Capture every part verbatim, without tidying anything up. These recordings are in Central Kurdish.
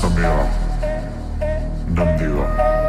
سميرة نمديوة.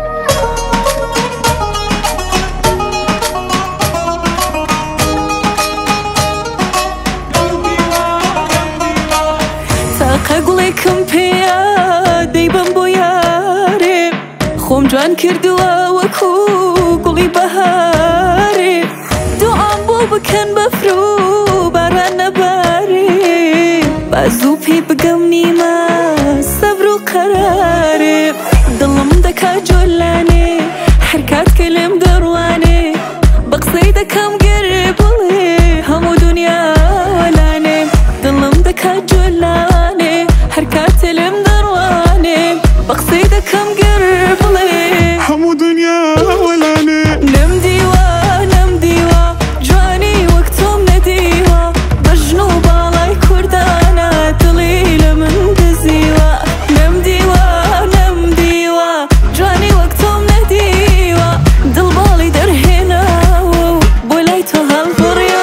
قەگوڵێکم پێیە دەیبم بۆ یارێ خۆم جوان کردووە وەکو گوڵی بەهارێ دوعام بۆ بکەن بەفر و باران نەبارێ بازوو پێی بگەم نیمە سەبر و قەرارێ دڵم دەکا جۆلانێ هەرکات کە لێم دەڕوانێ بە قسەی دەکەم گەرێ بڵێ هەموو دونیا وەلانێ دڵم دەکا جۆلانێ هەرکات لێم دەڕوانێ بە قسەی دەکەم گەرێ بڵێ هەموو دنیا وەلانێ نەمدیوە نەمدیوە جوانی وەک تۆم نەدیوە بەژن و باڵای کوردانە دڵی لە من دزیوە نەمدیوە نەمدیوە جوانی وەک تۆم نەدیوە دڵباڵی دەرهێناوە و بۆ لای تۆ هەڵبڕیوە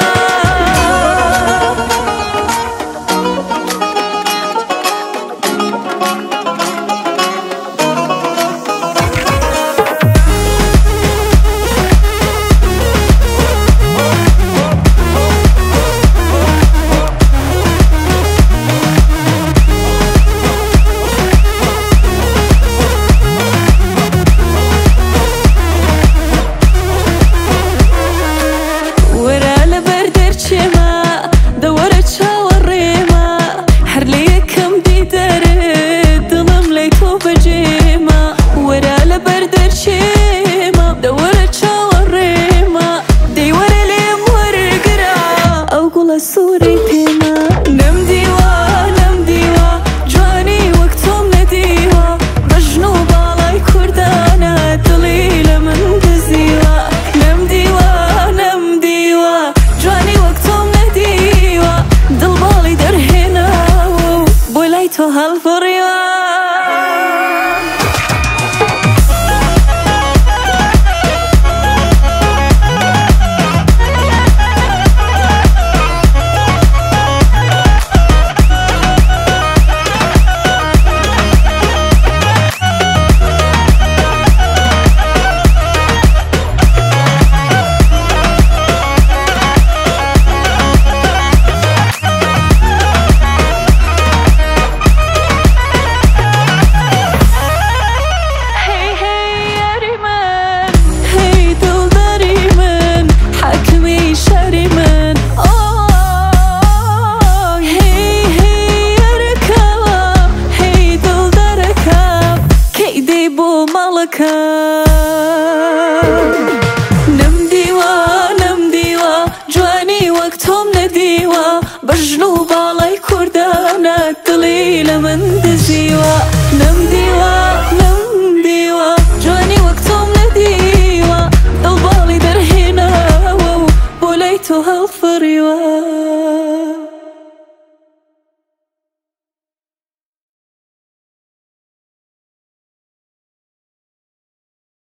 سوورەی پێما نەمدیوە نەمدیوە جوانی وەک تۆم نەدیوە بەژن و باڵای کوردانە دڵی لە من دزیوە نەمدیوە نەمدیوە جوانی وەک تۆم نەدیوە دڵباڵی دەرهێناوە و بۆ لای تۆ هەڵبڕیوە نەمدیوە نەمدیوە جوانی وەک تۆم نەدیوە بەژن و باڵای کوردانە دڵی لە من دزیوە نەمدیوە نەمدیوە جوانی وەک تۆم نەدیوە دڵباڵی دەرهێناوە و بۆ لای تۆ هەڵفڕیوە